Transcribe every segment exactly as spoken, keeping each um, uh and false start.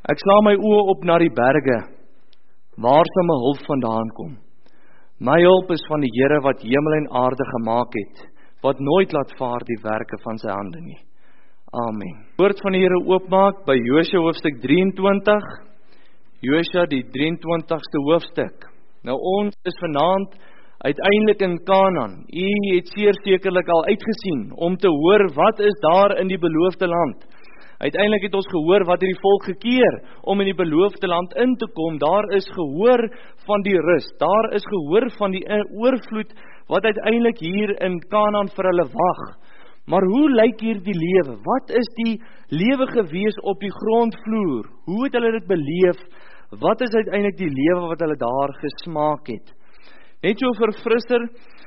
Ek sla my oë op na die berge, waar sal my hulp vandaan kom? My hulp is van die Here wat hemel en aarde gemaak het, wat nooit laat vaar die werke van sy hande nie. Amen. Woord van die Here oopmaak by Josua hoofstuk drieëntwintig, Josua die drieëntwintigste hoofstuk. Nou ons is vanaand uiteindelik in Kanaan. U het seer sekerlik al uitgesien om te hoor wat is daar in die beloofde land. Uiteindelik het ons gehoor wat het die volk gekeer om in die beloofde land in te kom. Daar is gehoor van die rus, daar is gehoor van die oorvloed wat uiteindelik hier in Kanaan vir hulle wag. Maar hoe lyk hier die lewe? Wat is die lewe gewees op die grondvloer? Hoe het hulle dit beleef? Wat is uiteindelik die lewe wat hulle daar gesmaak het? Net so verfrisser,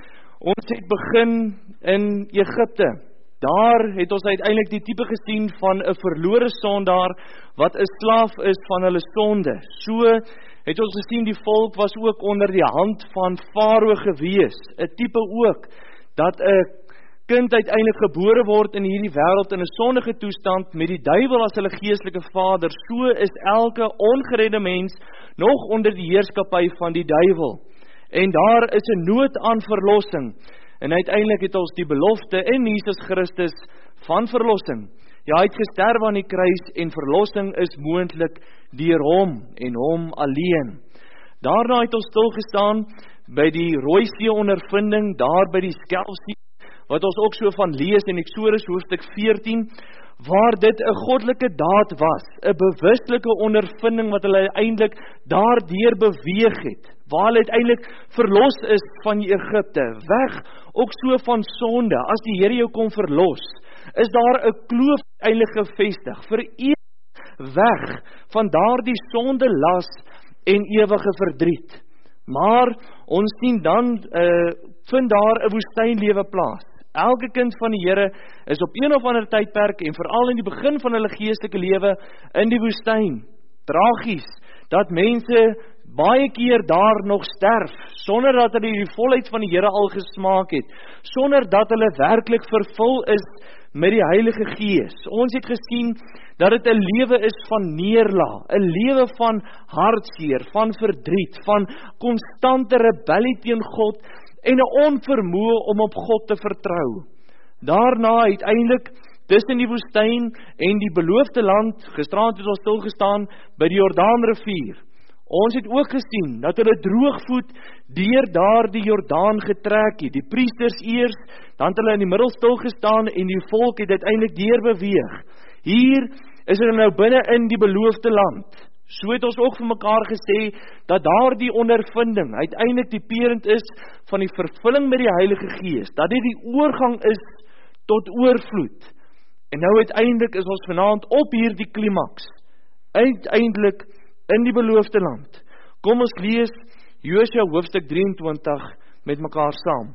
ons het begin in Egipte. Daar het ons uiteindelik die tipe gesien van 'n verlore sondaar wat 'n slaaf is van hulle sonde. So het ons gesien die volk was ook onder die hand van Farao gewees. 'n Tipe ook dat 'n kind uiteindelik gebore word in hierdie wêreld in 'n sondige toestand met die duiwel as hulle geestelike vader. So is elke ongeredde mens nog onder die heerskappy van die duiwel. En daar is 'n nood aan verlossing. En uiteindelik het ons die belofte in Jesus Christus van verlossing. Ja, hy het gesterf aan die kruis en verlossing is moontlik deur hom en hom alleen. Daarna het ons stilgestaan by die Rooi See ondervinding, daar by die Skelfsee, wat ons ook so van lees in Eksodus hoofstuk veertien, waar dit 'n goddelike daad was, 'n bewuslike ondervinding wat hulle uiteindelik daardeur beweeg het, waar hulle uiteindelik verlos is van Egipte, weg ook so van sonde. As die Here jou kom verlos, is daar 'n kloof uiteindelik gevestig, vir ewig weg van daardie sonde las en ewige verdriet. Maar ons sien dan, uh, vind daar 'n woestynlewe plaas. Elke kind van die Here is op een of ander tydperk en veral in die begin van hulle geestelike lewe in die woestyn. Tragies dat mense baie keer daar nog sterf, sonder dat hulle die volheid van die Here al gesmaak het, sonder dat hulle werklik vervul is met die Heilige Gees. Ons het gesien dat dit 'n lewe is van neerlaag, 'n lewe van hartseer, van verdriet, van konstante rebellie teen God en 'n onvermoë om op God te vertrou. Daarna uiteindelik tussen die woestyn en die beloofde land, gisteraand het ons stilgestaan by die Jordaanrivier. Ons het ook gesien dat hulle droogvoet deur daar die Jordaan getrek het. Die priesters eers, dan het hulle in die middel stilgestaan en die volk het uiteindelik deur beweeg. Hier is hulle nou binne in die beloofde land. So het ons ook vir mekaar gesê dat daar die ondervinding uiteindelik typerend is van die vervulling met die Heilige Gees, dat dit die oorgang is tot oorvloed. En nou uiteindelik is ons vanaand op hierdie klimaks, uiteindelik in die beloofde land. Kom ons lees Josua hoofstuk drieëntwintig met mekaar saam.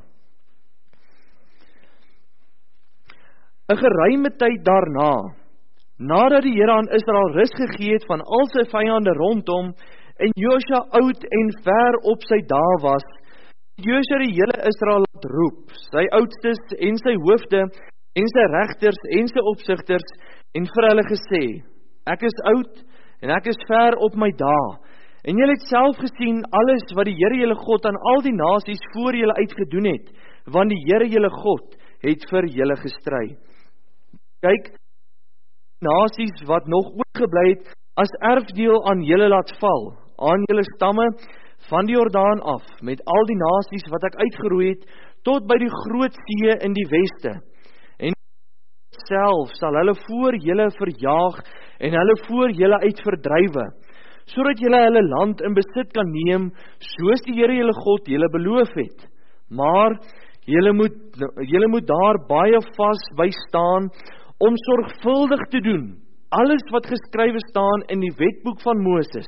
'n Geruime tyd daarna, nadat die Here aan Israel rus gegee het van al sy vyande rondom en Josua oud en ver op sy dae was, het Josua die hele Israel laat roep, sy oudstes en sy hoofde en sy regters en sy opsigters en vir hulle gesê: Ek is oud en ek is ver op my dae, en julle het self gesien alles wat die Here julle God aan al die nasies voor julle uitgedoen het, want die Here julle God het vir julle gestry. Kyk, nasies wat nog oorgebly het, as erfdeel aan julle laat val, aan julle stamme van die Jordaan af, met al die nasies wat ek uitgeroei het, tot by die groot see in die weste. En self sal hulle voor julle verjaag, en hulle voor julle uit verdrywe, sodat julle hulle land in besit kan neem, soos die Here julle God julle beloof het. Maar julle moet, julle moet daar baie vas by staan, om sorgvuldig te doen, alles wat geskrywe staan in die wetboek van Moses,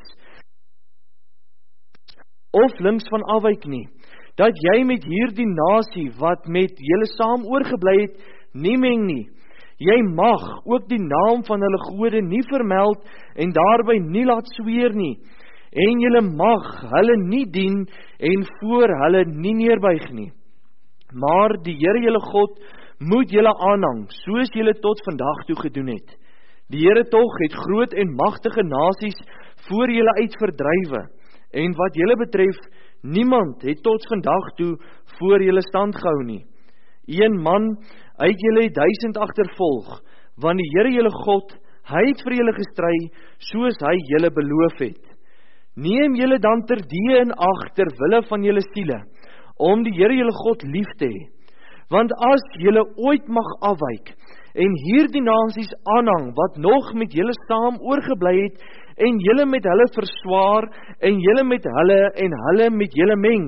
of links van afwyk nie, dat jy met hierdie nasie, wat met julle saam oorgebly het, nie meng nie. Jy mag ook die naam van hulle gode nie vermeld, en daarby nie laat sweer nie, en julle mag hulle nie dien, en voor hulle nie neerbuig nie. Maar die Here julle God moet julle aanhang, soos julle tot vandag toe gedoen het. Die Here tog het groot en magtige nasies voor julle uit verdrywe, en wat julle betref, niemand het tot vandag toe voor julle stand gehou nie. Een man uit julle het duisend agtervolg, want die Here julle God, hy het vir julle gestry, soos hy julle beloof het. Neem julle dan terdee in ag ter wille van julle siele, om die Here julle God lief te hê. Want as julle ooit mag afwyk, en hierdie nasies aanhang, wat nog met julle saam oorgebly het, en julle met hulle verswaar, en julle met hulle, en hulle met julle meng,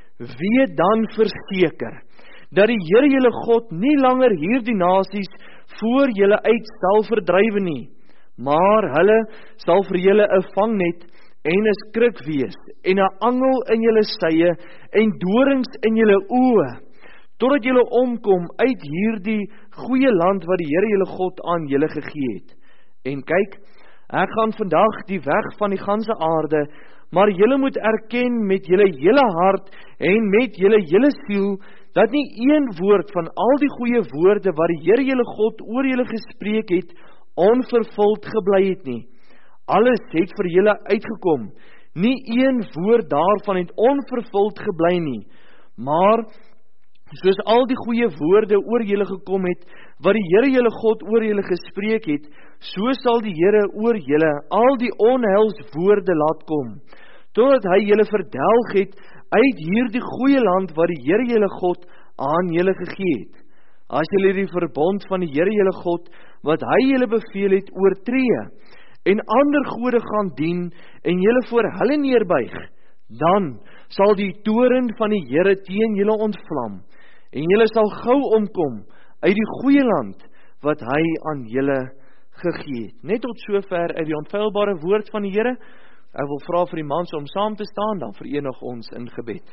weet dan verseker, dat die Here julle God nie langer hierdie nasies voor julle uit sal verdrywe nie, maar hulle sal vir julle 'n vangnet en 'n skrik wees, en 'n angel in julle sye, en dorings in julle oë, totdat julle omkom uit hierdie goeie land wat die Here julle God aan julle gegee het. En kyk, ek gaan vandag die weg van die ganse aarde, maar julle moet erken met julle hele hart en met julle hele siel, dat nie een woord van al die goeie woorde wat die Here julle God oor julle gespreek het, onvervuld gebly het nie. Alles het vir julle uitgekom, nie een woord daarvan het onvervuld gebly nie, maar soos al die goeie woorde oor julle gekom het, wat die Here julle God oor julle gespreek het, so sal die Here oor julle al die onheilswoorde laat kom, totdat hy julle verdelg het uit hierdie goeie land wat die Here julle God aan julle gegee het. As julle die verbond van die Here julle God, wat hy julle beveel het, oortree, en ander gode gaan dien, en julle voor hulle neerbuig, dan sal die toren van die Here teen julle ontvlam, en julle sal gou omkom uit die goeie land, wat hy aan julle gegee het. Net tot sover uit die onfeilbare woord van die Here. Ek wil vra vir die mans om saam te staan, dan verenig ons in gebed.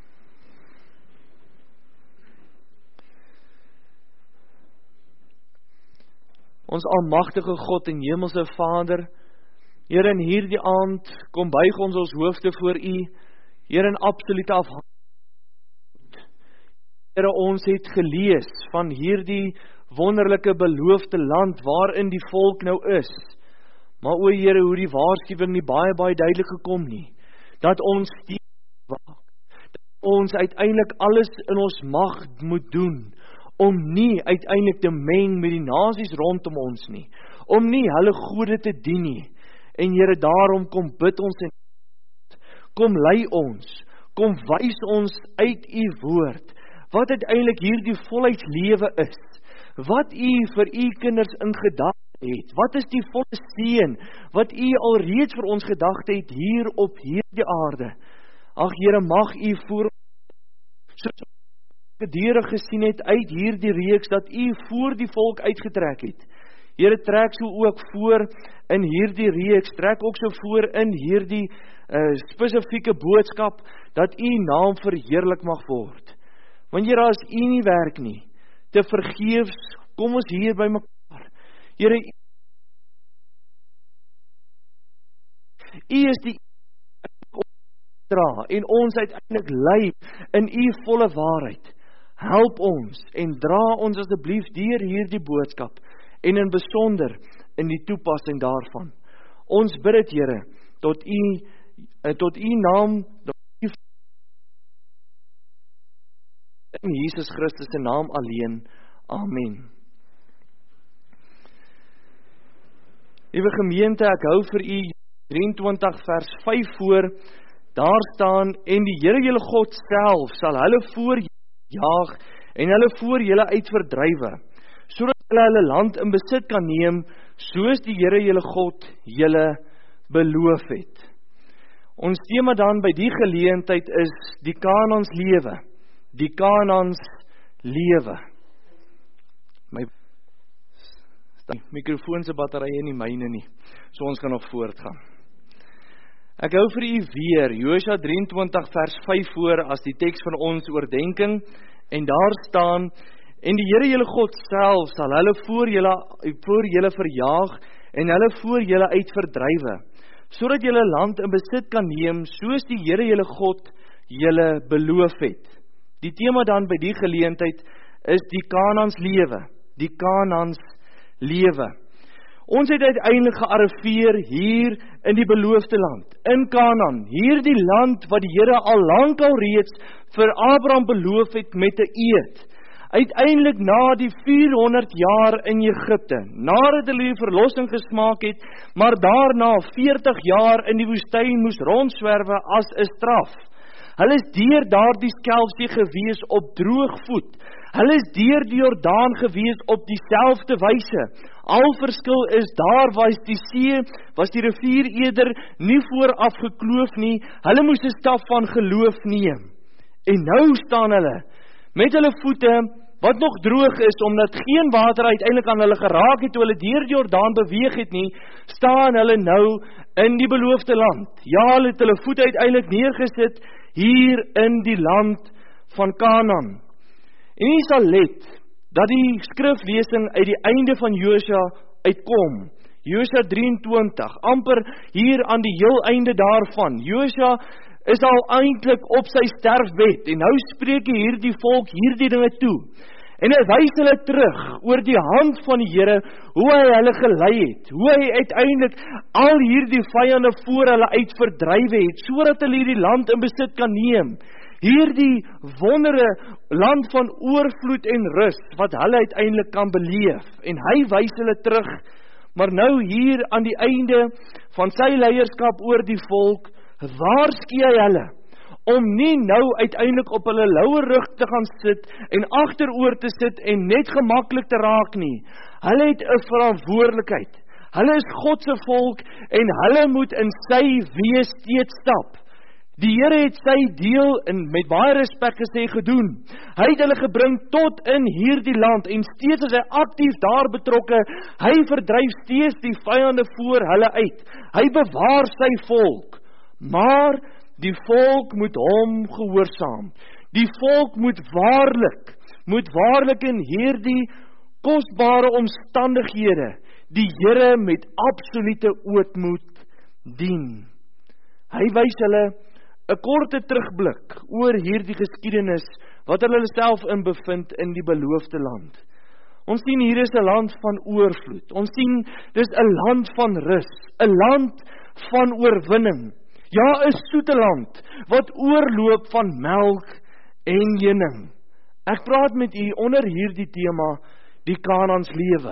Ons almagtige God en hemelse Vader, Here, in hierdie aand kom buig ons ons hoofde voor U, Here, in absolute afhanklikheid. Here, ons het gelees van hierdie wonderlike beloofde land waarin die volk nou is. Maar o Here, hoe die waarskuwing nie baie baie duidelik gekom nie, dat ons steeds waak, dat ons uiteindelik alles in ons mag moet doen, om nie uiteindelik te meng met die nasies rondom ons nie, om nie hulle gode te dien nie. En Here, daarom kom bid ons en kom lei ons, kom wys ons uit U woord, wat uiteindelik hierdie volheidslewe is, wat U vir U kinders in gedagte het, wat is die volle seën, wat U alreeds vir ons gedagte het hier op hierdie aarde. Ag Here, mag U voor soos gedurende gesien het uit hierdie reeks, dat U voor die volk uitgetrek het. Here, trek so ook voor in hierdie reeks, trek ook so voor in hierdie uh, spesifieke boodskap, dat U naam verheerlik mag word. Want Here, as U nie werk nie, te vergeefs, kom ons hier by mekaar. Here, U is die dra en ons uiteindelik lei in U volle waarheid. Help ons en dra ons asseblief deur hierdie boodskap en in besonder in die toepassing daarvan. Ons bid dit, Here, tot U tot U naam, in Jesus Christus se naam alleen. Amen. Liewe gemeente, ek hou vir U drieëntwintig vers vyf voor. Daar staan, en die Here julle God self sal hulle voor jaag en hulle voor julle uit verdrywe, sodat hulle hulle land in besit kan neem, soos die Here julle God julle beloof het. Ons tema dan by die geleentheid is die Kanaans lewe. Die Kanaans lewe. My mikrofoon se batterye nie myne nie, so ons gaan nog voortgaan. Ek hou vir u weer Josua drieëntwintig vers vyf voor as die teks van ons oordenking, en daar staan, en die Here julle God self sal hulle voor julle, voor julle verjaag, en hulle voor julle uit verdrywe, sodat julle land in besit kan neem, soos die Here julle God julle beloof het. Die tema dan by die geleentheid is die Kanaans lewe, die Kanaans lewe. Ons het uiteindelik gearriveer hier in die beloofde land, in Kanaan, hier die land wat die Here al lank al reeds vir Abraham beloof het met 'n eed. Uiteindelik na die vierhonderd jaar in Egipte, nadat hulle die verlossing gesmaak het, maar daarna veertig jaar in die woestyn moes rondswerwe as 'n straf. Hulle is deur daardie Skelfsee gewees op droogvoet. Hulle is deur die Jordaan gewees op dieselfde wyse. Al verskil is, daar was die see, was die rivier eerder nie vooraf gekloof nie. Hulle moes 'n stap van geloof neem. En nou staan hulle met hulle voete, wat nog droog is, omdat geen water uiteindelik aan hulle geraak het, toe hulle deur die Jordaan beweeg het nie, staan hulle nou in die beloofde land. Ja, hulle het hulle voete uiteindelik neergesit, hier in die land van Kanaan. En jy sal let, dat die skriflesing uit die einde van Josua uitkom. Josua drieëntwintig, amper hier aan die heel einde daarvan. Josua is al eintlik op sy sterfbed, en nou spreek hy hierdie volk hierdie dinge toe. En hy wys hulle terug oor die hand van die Here, hoe hy hulle gelei het, hoe hy uiteindelik al hierdie vyande voor hulle uit verdrywe het, sodat hulle hierdie land in besit kan neem. Hierdie wondere land van oorvloed en rus, wat hulle uiteindelik kan beleef. En hy wys hulle terug, maar nou hier aan die einde van sy leierskap oor die volk, waarsku hy hulle, om nie nou uiteindelik op hulle loue rug te gaan sit, en agteroor te sit, en net gemaklik te raak nie. Hulle het 'n verantwoordelikheid. Hulle is God se volk, en hulle moet in sy weë steeds stap. Die Here het sy deel, en met baie respek gesê, gedoen. Hy het hulle gebring tot in hierdie land, en steeds is hy aktief daar betrokke. Hy verdryf steeds die vyande voor hulle uit. Hy bewaar sy volk. Maar die volk moet hom gehoorsaam. Die volk moet waarlik, moet waarlik in hierdie kosbare omstandighede die Here met absolute ootmoed dien. Hy wys hulle 'n korte terugblik oor hierdie geskiedenis wat hulle self in bevind in die beloofde land. Ons sien hier is 'n land van oorvloed. Ons sien dis 'n land van rus, 'n land van oorwinning. Ja, 'n soete land wat oorloop van melk en honing. Ek praat met u onder hierdie tema, die Kanaans lewe.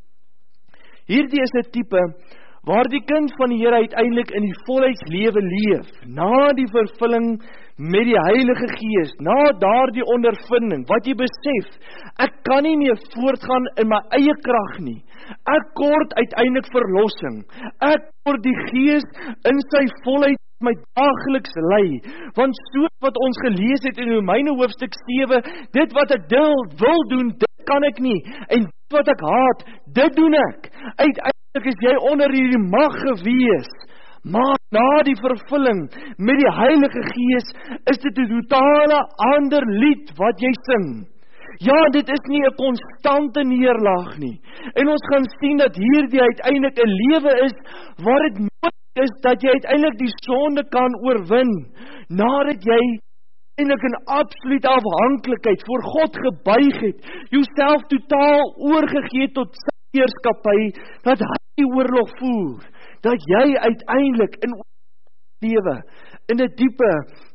Hierdie is 'n tipe waar die kind van die Here uiteindelik in die volheidslewe leef, na die vervulling met die Heilige Gees, na daardie ondervinding, wat jy besef, ek kan nie meer voortgaan in my eie krag nie. Ek kort uiteindelik verlossing. Ek kort die Gees in sy volheid my daagliks lei, want so wat ons gelees het in Romeine hoofstuk sewe, dit wat ek dil, wil doen, dit kan ek nie, en dit wat ek haat, dit doen ek. Uiteindelik is jy onder hierdie mag gewees, maar na die vervulling met die Heilige Gees, is dit 'n totale ander lied wat jy sing. Ja, dit is nie 'n konstante neerlaag nie, en ons gaan sien dat hierdie uiteindelik 'n lewe is, waar dit nodig is dat jy uiteindelik die sonde kan oorwin, nadat jy eintlik in absolute afhanklikheid voor God gebuig het, jouself totaal oorgegee tot sy heerskappy, dat hy die oorlog voer, dat jy uiteindelik in lewe, in 'n diepe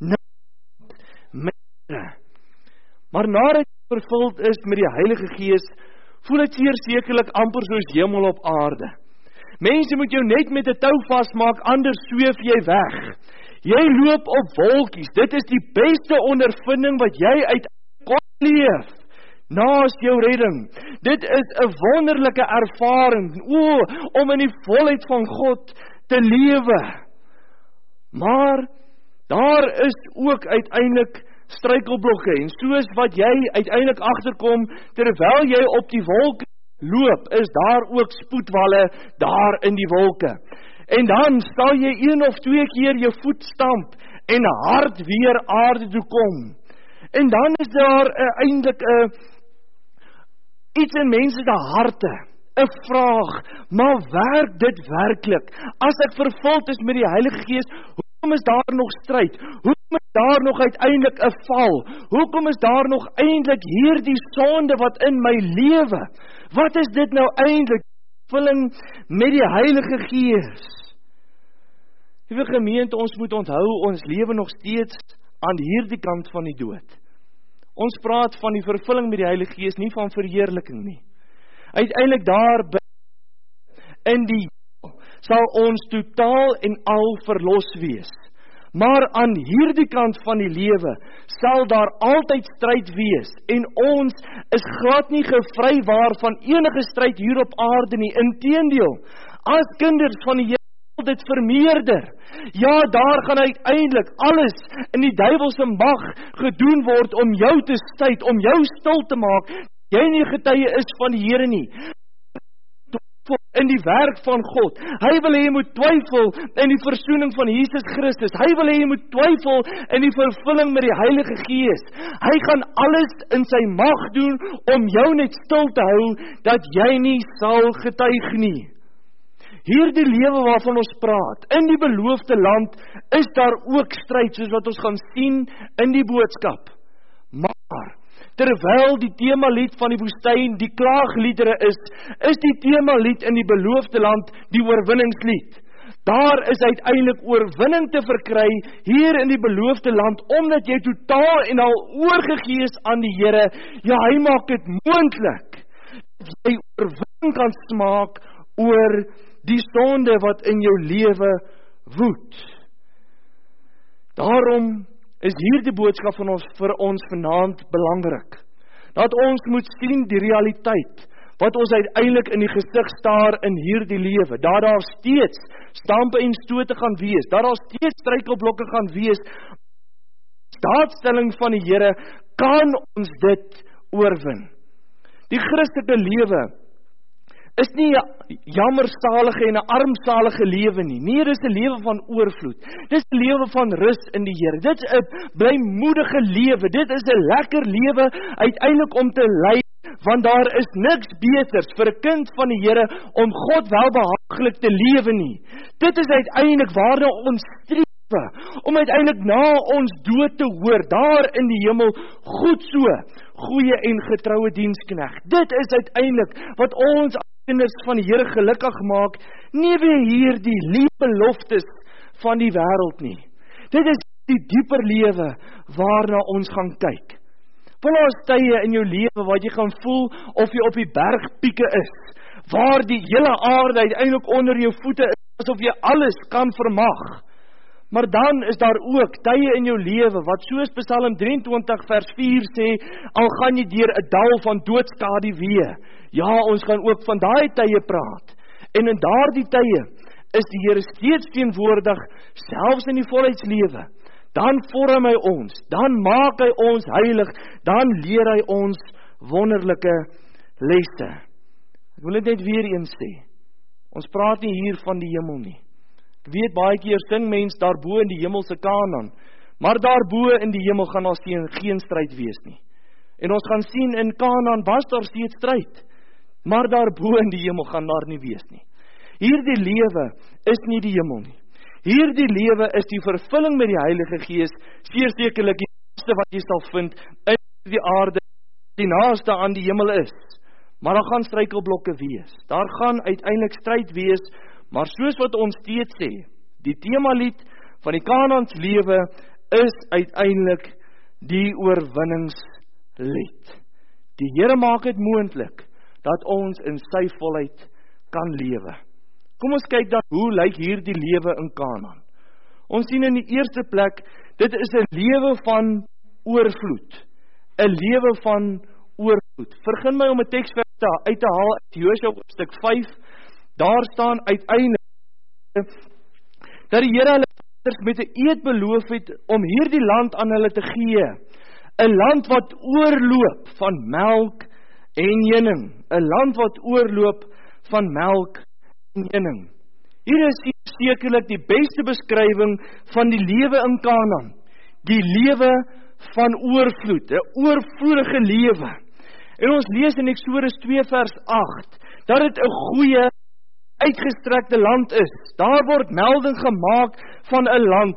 naam, maar nadat jy vervuld is met die Heilige Gees, voel dit seer sekerlik amper soos hemel op aarde. Mense moet jou net met 'n tou vasmaak, anders sweef jy weg. Jy loop op wolkies. Dit is die beste ondervinding wat jy uit kon leef, naas jou redding. Dit is 'n wonderlike ervaring, o, om in die volheid van God te lewe. Maar daar is ook uiteindelik struikelblokke, en soos wat jy uiteindelik agterkom, terwyl jy op die wolke loop, is daar ook spoedwalle daar in die wolke. En dan sal jy een of twee keer jou voet stamp, en hard weer aarde toe kom. En dan is daar uh, eintlik 'n uh, iets in mense se harte, 'n vraag, maar werk dit werklik? As ek vervuld is met die Heilige Gees, hoekom is daar nog stryd? Hoekom is daar nog uiteindelik 'n val? Hoekom is daar nog eintlik hierdie sonde wat in my lewe? Wat is dit nou eintlik? vervulling met die Heilige Gees. Liewe gemeente, ons moet onthou, ons lewe nog steeds aan hierdie kant van die dood. Ons praat van die vervulling met die Heilige Gees, nie van verheerliking nie. Uiteindelik daar in die sal ons totaal en al verlos wees. Maar aan hierdie kant van die lewe sal daar altyd stryd wees en ons is glad nie gevrywaar van enige stryd hier op aarde nie. Inteendeel, as kinders van die Here sal dit vermeerder. Ja, daar gaan uiteindelik alles in die duiwelse mag gedoen word om jou te stuit, om jou stil te maak. Jy nie getuie is van die Here nie. In die werk van God. Hy wil hê jy moet twyfel in die versoening van Jesus Christus. Hy wil hê jy moet twyfel in die vervulling met die Heilige Gees. Hy gaan alles in sy mag doen om jou net stil te hou, dat jy nie sal getuig nie. Hierdie lewe waarvan ons praat, in die beloofde land, is daar ook stryd, soos wat ons gaan sien in die boodskap. Maar terwyl die temalied van die woestyn die klaagliedere is, is die temalied in die beloofde land die oorwinningslied. Daar is uiteindelik oorwinning te verkry hier in die beloofde land, omdat jy totaal en al oorgegee is aan die Here. Ja, hy maak dit moontlik dat jy oorwinning kan smaak oor die sonde wat in jou lewe woed. Daarom is hierdie boodskap van ons vir ons vanaand belangrik. Dat ons moet sien die realiteit, wat ons uiteindelik in die gesig staar in hierdie lewe. Dat daar steeds stampe en stote gaan wees, dat daar steeds struikelblokke gaan wees. Staatstelling van die Here kan ons dit oorwin. Die Christelike lewe is nie 'n jammersalige en 'n armsalige lewe nie. Nee, dit is 'n lewe van oorvloed. Dit is 'n lewe van rus in die Here. Dit is 'n blymoedige lewe. Dit is 'n lekker lewe uiteindelik om te lei, want daar is niks beters vir 'n kind van die Here om God welbehaaglik te lewe nie. Dit is uiteindelik waarna ons streef, om uiteindelik na ons dood te hoor, daar in die hemel, goed so, goeie en getroue diensknegt. Dit is uiteindelik wat ons kinders van die Here gelukkig maak, nie weer hier die liefbeloftes van die wêreld nie. Dit is die dieper lewe waarna ons gaan kyk. Want daar is tye in jou lewe waar jy gaan voel of jy op die bergpieke is, waar die hele aarde uiteindelik onder jou voete is, asof jy alles kan vermag. Maar dan is daar ook tye in jou lewe, wat soos Psalm drieëntwintig vers vier sê, al gaan jy deur 'n dal van doodskade wee. Ja, ons gaan ook van daai tye praat. En in daardie tye is die Here steeds teenwoordig, selfs in die volheidslewe. Dan vorm hy ons, dan maak hy ons heilig, dan leer hy ons wonderlike lesse. Ek wil dit net weer eens sê. Ons praat nie hier van die hemel nie. Ek weet baie keer sing mens daarbo in die hemelse Kanaan, maar daarbo in die hemel gaan daar geen, geen stryd wees nie. En ons gaan sien in Kanaan was daar steeds stryd, maar daarbo in die hemel gaan daar nie wees nie. Hierdie lewe is nie die hemel nie. Hierdie lewe is die vervulling met die Heilige Gees, sekerlik die naaste wat jy sal vind in die aarde, die naaste aan die hemel is. Maar daar gaan struikelblokke wees. Daar gaan uiteindelik stryd wees, maar soos wat ons steeds sê, die temalied van die Kanaans lewe is uiteindelik die oorwinningslied. Die Here maak dit moontlik dat ons in sy volheid kan lewe. Kom ons kyk dan, hoe lyk hierdie lewe in Kanaan? Ons sien in die eerste plek, dit is 'n lewe van oorvloed. 'n Lewe van oorvloed. Vergun my om 'n teksvers uit te haal uit Josua hoofstuk vyf. Daar staan uiteindelik dat die Here hulle met 'n eed beloof het om hierdie land aan hulle te gee. 'n Land wat oorloop van melk en honing. 'n Land wat oorloop van melk en honing. Hier is sekerlik die beste beskrywing van die lewe in Kanaan. Die lewe van oorvloed, 'n oorvloedige lewe. En ons lees in Eksodus twee vers agt, dat dit 'n goeie, uitgestrekte land is. Daar word melding gemaak van 'n land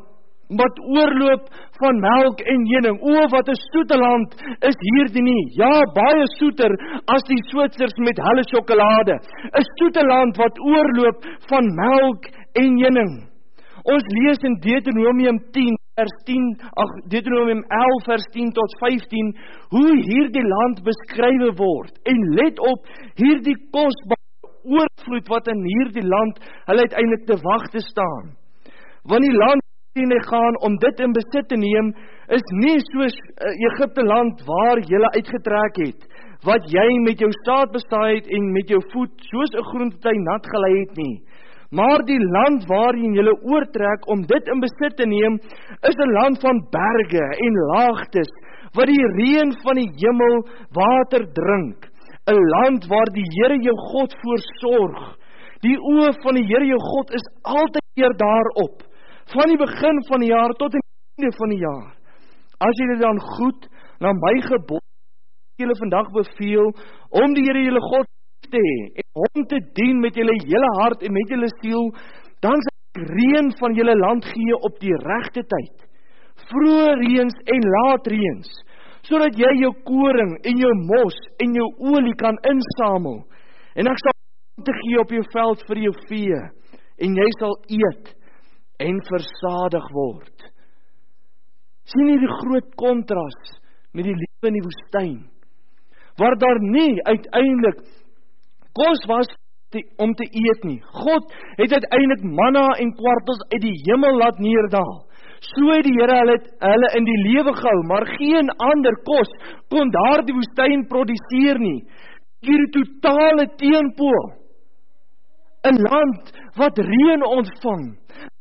wat oorloop van melk en heuning. O, wat 'n soete land is hierdie nie. Ja, baie soeter as die Switsers met hulle sjokolade. 'n Soete land wat oorloop van melk en heuning. Ons lees in Deuteronomium tien vers tien, ag Deuteronomium elf vers tien tot vyftien, hoe hierdie land beskrywe word. En let op, hierdie kosbare oorvloed wat in hierdie land hulle uiteindelik te wag te staan. Want die land waarin hy gaan om dit in besit te neem, is nie soos Egipte land waar jy uitgetrek het, wat jy met jou staat bestaai het en met jou voet soos 'n groentetuin nat gelei het nie. Maar die land waarin julle oortrek om dit in besit te neem, is 'n land van berge en laagtes, wat die reën van die hemel water drink. 'n Land waar die Here jou God voorsorg. Die oë van die Here jou God is altyd weer daarop, van die begin van die jaar tot die einde van die jaar. As julle dan goed na my gebod julle vandag beveel, om die Here julle God te hê, en hom te dien met julle hele hart en met julle siel, dan sal ek reën van julle land gee op die regte tyd, vroeë reëns en laat reëns, sodat jy jou koring en jou mos en jou olie kan insamel, en ek sal te gee op jou veld vir jou vee, en jy sal eet en versadig word. Sien jy die groot kontras met die lewe in die woestyn, waar daar nie uiteindelik kos was om te eet nie. God het uiteindelik manna en kwartels uit die hemel laat neerdaal. So het die Here hulle, hulle in die lewe gehou, maar geen ander kos kon daar die woestyn produseer nie. Hier die totale teenpool. 'n Land wat reën ontvang,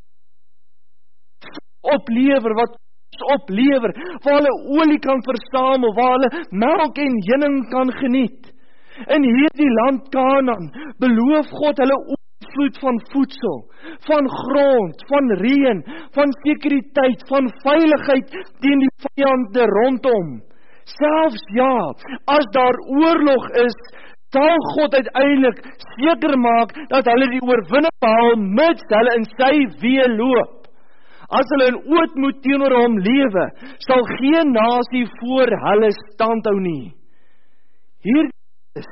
oplewer, wat oplewer, waar hulle olie kan versamel, waar hulle melk en heuning kan geniet. In hierdie land Kanaan beloof God hulle oorvloed van voedsel, van grond, van reën, van sekuriteit, van veiligheid teen die vyande rondom. Selfs ja, as daar oorlog is, sal God uiteindelik seker maak dat hulle die oorwinning behaal, mits hulle in sy weë loop. As hulle in ootmoed teenoor hom lewe, sal geen nasie voor hulle standhou nie. Hier is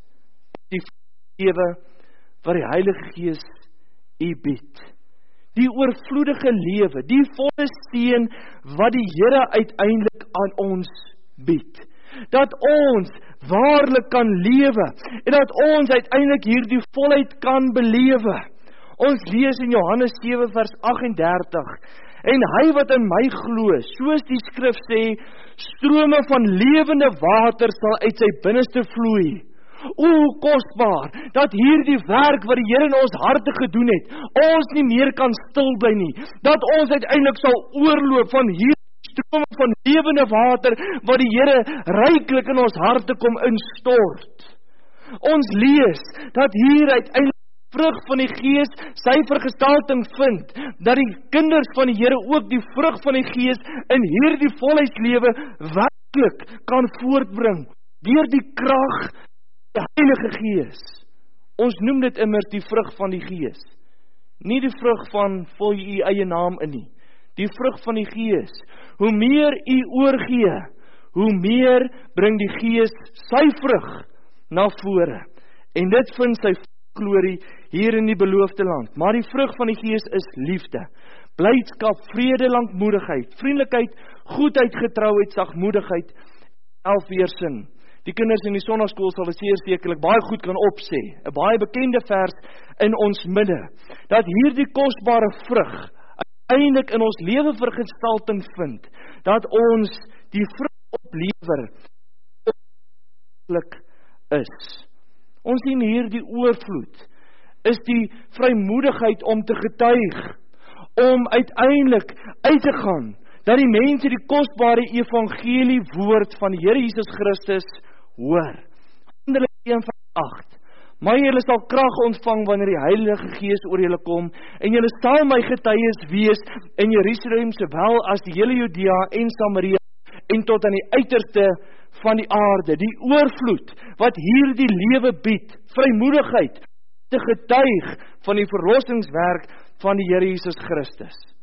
die lewe wat die Heilige Gees u bied. Die oorvloedige lewe, die volle seën wat die Here uiteindelik aan ons bied. Dat ons waarlik kan lewe en dat ons uiteindelik hierdie volheid kan belewe. Ons lees in Johannes sewe vers agt en dertig, en hy wat in my glo, soos die skrif sê, strome van lewende water sal uit sy binneste vloei. O, kosbaar, dat hierdie werk wat die Here in ons harte gedoen het, ons nie meer kan stil bly nie, dat ons uiteindelik sal oorloop van hierdie strome van lewende water, wat die Here ryklik in ons harte kom instort. Ons lees, dat hier uiteindelik vrug van die Gees sy vergestalting vind, dat die kinders van die Here ook die vrug van die Gees in hierdie volheidslewe werklik kan voortbring, deur die krag die Heilige Gees. Ons noem dit immers die vrug van die Gees. Nie die vrug van vul jy u eie naam in nie. Die vrug van die Gees. Hoe meer u oorgee, hoe meer bring die Gees sy vrug na vore. En dit vind sy glorie hier in die beloofde land. Maar die vrug van die Gees is liefde, blydskap, vrede, lankmoedigheid, vriendelikheid, goedheid, getrouheid, sagmoedigheid, selfweersin. Die kinders in die sonnaskool sal dit sekerlik baie goed kan opsê. 'n Baie bekende vers in ons midde, dat hierdie kosbare vrug uiteindelik in ons lewe vergestalting vind, dat ons die vrug oplewer is. Ons sien hier die oorvloed, is die vrymoedigheid om te getuig, om uiteindelik uit te gaan, dat die mense die kosbare evangelie woord van die Here Jesus Christus hoor. Handelinge een vers agt. Maar julle sal krag ontvang wanneer die Heilige Gees oor julle kom, en julle sal my getuies wees in Jerusalem, sowel as die hele Judea en Samaria, en tot aan die uiterste van die aarde. Die oorvloed wat hier die lewe bied, vrymoedigheid, te getuig van die verlossingswerk van die Here Jesus Christus.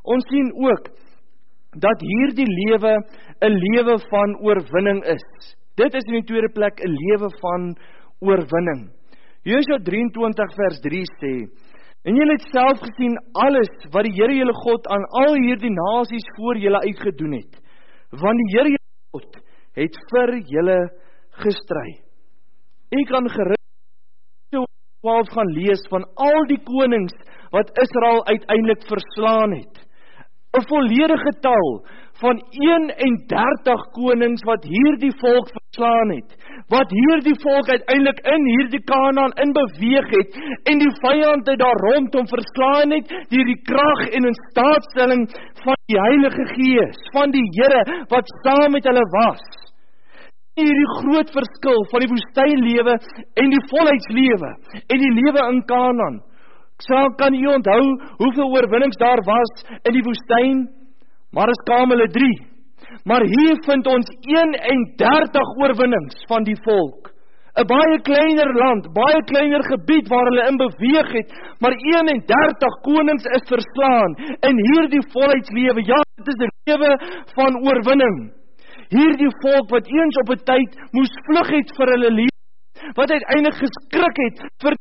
Ons sien ook dat hierdie lewe 'n lewe van oorwinning is. Dit is in die tweede plek 'n lewe van oorwinning. Josua drieëntwintig vers drie sê: En julle het self gesien alles wat die Here julle God aan al hierdie nasies voor julle uitgedoen het. Want die Here julle God het vir julle gestry. U kan gerus twaalf gaan lees van al die konings wat Israel uiteindelik verslaan het. 'n Volledige getal van eenendertig konings wat hierdie volk verslaan het, wat hierdie volk uiteindelik in hierdie Kanaan in beweeg het, en die vyand het daar rondom verslaan het, deur die krag en in staatstelling van die Heilige Gees, van die Here, wat saam met hulle was. Hierdie groot verskil van die woestynlewe en die volheidslewe, en die lewe in Kanaan. Sal kan u onthou hoeveel oorwinnings daar was in die woestyn? Maar is Kamele drie. Maar hier vind ons eenendertig oorwinnings van die volk. 'n Baie kleiner land, baie kleiner gebied waar hulle in beweeg het, maar eenendertig konings is verslaan in hierdie volheidslewe. Ja, dit is 'n lewe van oorwinning. Hierdie volk wat eens op 'n tyd moes vlug het vir hulle lewe, wat uiteindelik geskrik het vir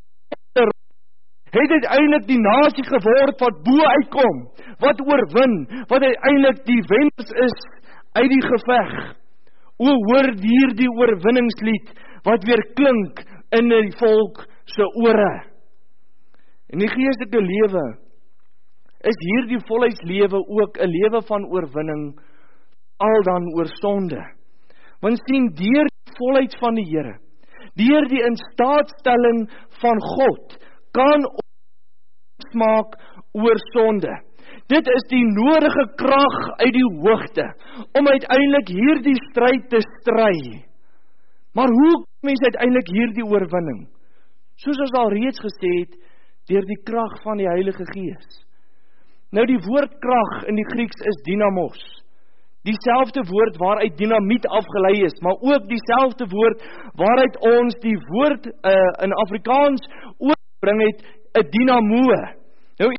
het uiteindelik die nasie geword wat bo uitkom, wat oorwin, wat uiteindelik die wenners is uit die geveg. O, hoor hierdie oorwinningslied, wat weer klink in die volk se ore. In die geestelike lewe is hierdie volheidslewe ook 'n lewe van oorwinning, al dan oor sonde. Want sien, deur die volheid van die Here, deur die instaatstelling van God, kan ons maak oor sonde. Dit is die nodige krag uit die hoogte, om uiteindelik hierdie stryd te stry. Maar hoe kom mens uiteindelik hierdie oorwinning? Soos ons al reeds gesê het, deur die krag van die Heilige Gees. Nou die woord krag in die Grieks is dynamos. Dieselfde woord waaruit dinamiet afgelei is, maar ook dieselfde woord waaruit ons die woord uh, in Afrikaans oorbring het, 'n dynamo. Nou,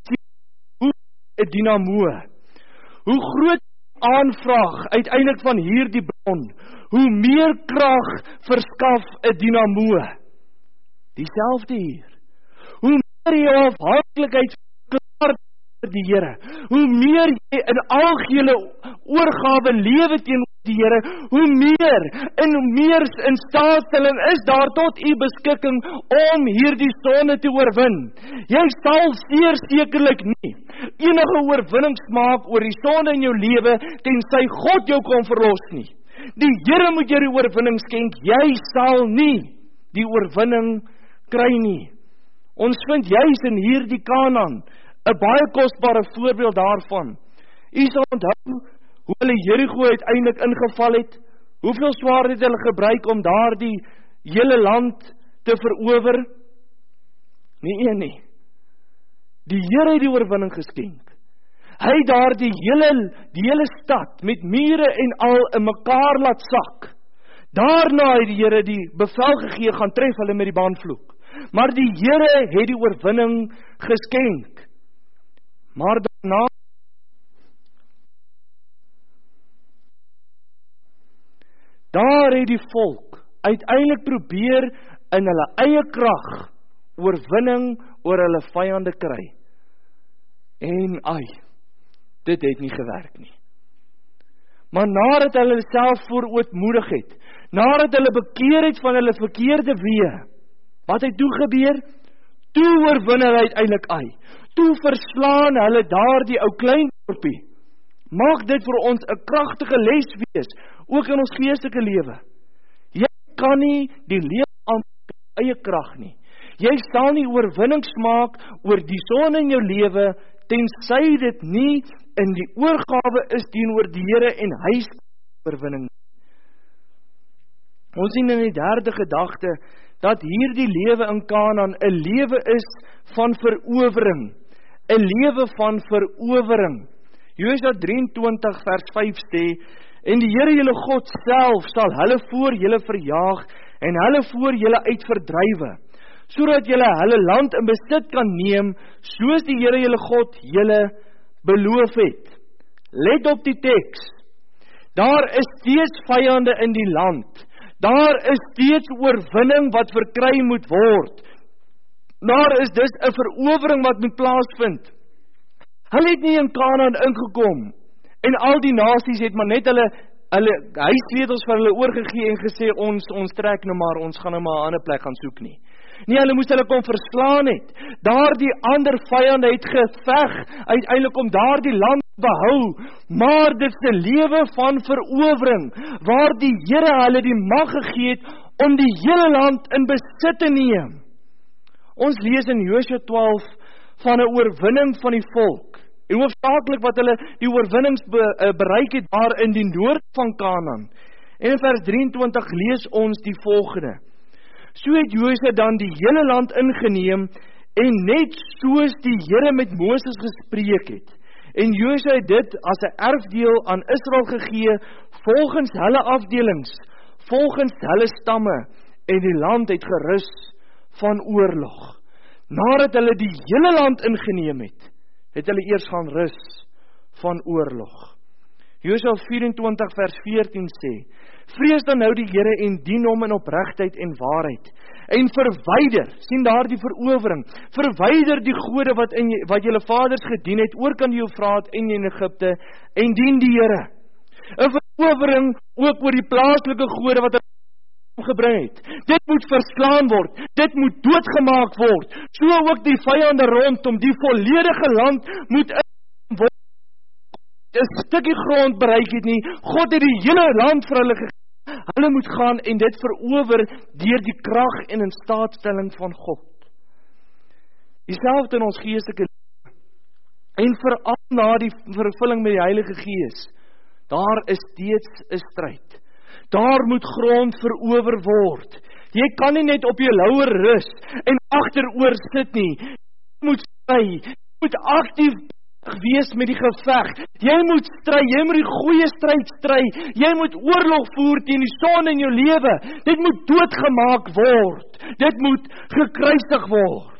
'n dynamo. Hoe groot aanvraag uiteindelik van hierdie bron, hoe meer krag verskaf 'n dynamo. Dieselfde hier. Hoe meer jy afhanklikheid verklaar die Here, hoe meer jy in algehele oorgawe lewe teenoor die Here, hoe meer en hoe meer in staatstelling is daar tot u beskikking om hierdie sonde te oorwin. Jy sal seer sekerlik nie enige oorwinnings maak oor die sonde in jou lewe tensy God jou kom verlos nie. Die Here moet jou die oorwinning skenk, jy sal nie die oorwinning kry nie. Ons vind juis in hierdie Kanaan 'n baie kosbare voorbeeld daarvan. U sal onthou hoe hulle Jerigo uiteindelik ingeval het, hoeveel swaard het hulle gebruik om daardie hele land te verower? Nie een nie. Die Here het die oorwinning geskenk. Hy het daardie hele, die hele stad met mure en al in mekaar laat sak. Daarna het die Here die bevel gegee, gaan tref hulle met die baanvloek. Maar die Here het die oorwinning geskenk. Maar daarna daar het die volk uiteindelik probeer in hulle eie krag oorwinning oor hulle vyande kry. En ai, dit het nie gewerk nie. Maar nadat hulle self voorootmoedig het, nadat hulle bekeer het van hulle verkeerde weë, wat het toe gebeur? Toe oorwin hulle uiteindelik ai. Toe verslaan hulle daardie ou klein dorpie. Mag dit vir ons 'n kragtige les wees, ook in ons geestelike lewe. Jy kan nie die lewe aan eie krag nie. Jy sal nie oorwinnings maak oor die sonde in jou lewe, tensy dit nie in die oorgawe is teenoor die Here en hy se oorwinning. Ons sien in die derde gedagte, dat hierdie lewe in Kanaan 'n lewe is van verowering. 'n lewe van verowering. Josua drieëntwintig vers vyf sê, en die Here julle God self sal hulle voor julle verjaag en hulle voor julle uit verdrywe, sodat julle hulle land in besit kan neem, soos die Here julle God julle beloof het. Let op die teks. Daar is steeds vyande in die land. Daar is steeds oorwinning wat verkry moet word. Daar is dus 'n verowering wat moet plaasvind. Hulle het nie in Kanaan ingekom. En al die nasies het maar net hulle hulle huissleutels vir hulle oorgegee en gesê ons ons trek nou maar, ons gaan nou maar 'n ander plek gaan soek nie. Nee, hulle moes hulle kom verslaan het. Daardie ander vyande het geveg uiteindelik om daardie land behou, maar dit is 'n lewe van verowering waar die Here hulle die mag gegee het om die hele land in besit te neem. Ons lees in Josua twaalf van 'n oorwinning van die volk. En hoofsaaklik wat hulle die oorwinnings be, uh, bereik het daar in die noord van Kanaan. En in vers drieëntwintig lees ons die volgende. So het Josua dan die hele land ingeneem en net soos die Here met Moses gespreek het. En Josua het dit as 'n erfdeel aan Israel gegee volgens hulle afdelings, volgens hulle stamme, en die land het gerus van oorlog. Nadat hulle die hele land ingeneem het, het hulle eers gaan rus van oorlog. Josua vyf-en-twintig vers veertien sê, vrees dan nou die Here en dien hom in opregtheid en waarheid, en verwyder, sien daar die verowering, verwyder die gode wat, in, wat julle vaders gedien het, oor kan die Eufraat en in Egipte, en dien die Here. 'n Verowering ook oor die plaaslike gode wat gebring het. Dit moet verslaan word, dit moet doodgemaak word, so ook die vyande rondom, die volledige land moet in word, 'n stukkie grond bereik het nie, God het die hele land vir hulle gegee, hulle moet gaan en dit verower deur die krag en in staatstelling van God. Dieselfde in ons geestelike lewe, en veral na die vervulling met die Heilige Gees, daar is steeds 'n stryd. Daar moet grond verower word. Jy kan nie net op jou lauwer rus en agteroor sit nie. Jy moet stry, jy moet aktief wees met die geveg. Jy moet stry, jy moet die goeie stryd stry. Jy moet oorlog voer teen die sonde in jou lewe. Dit moet doodgemaak word. Dit moet gekruisig word.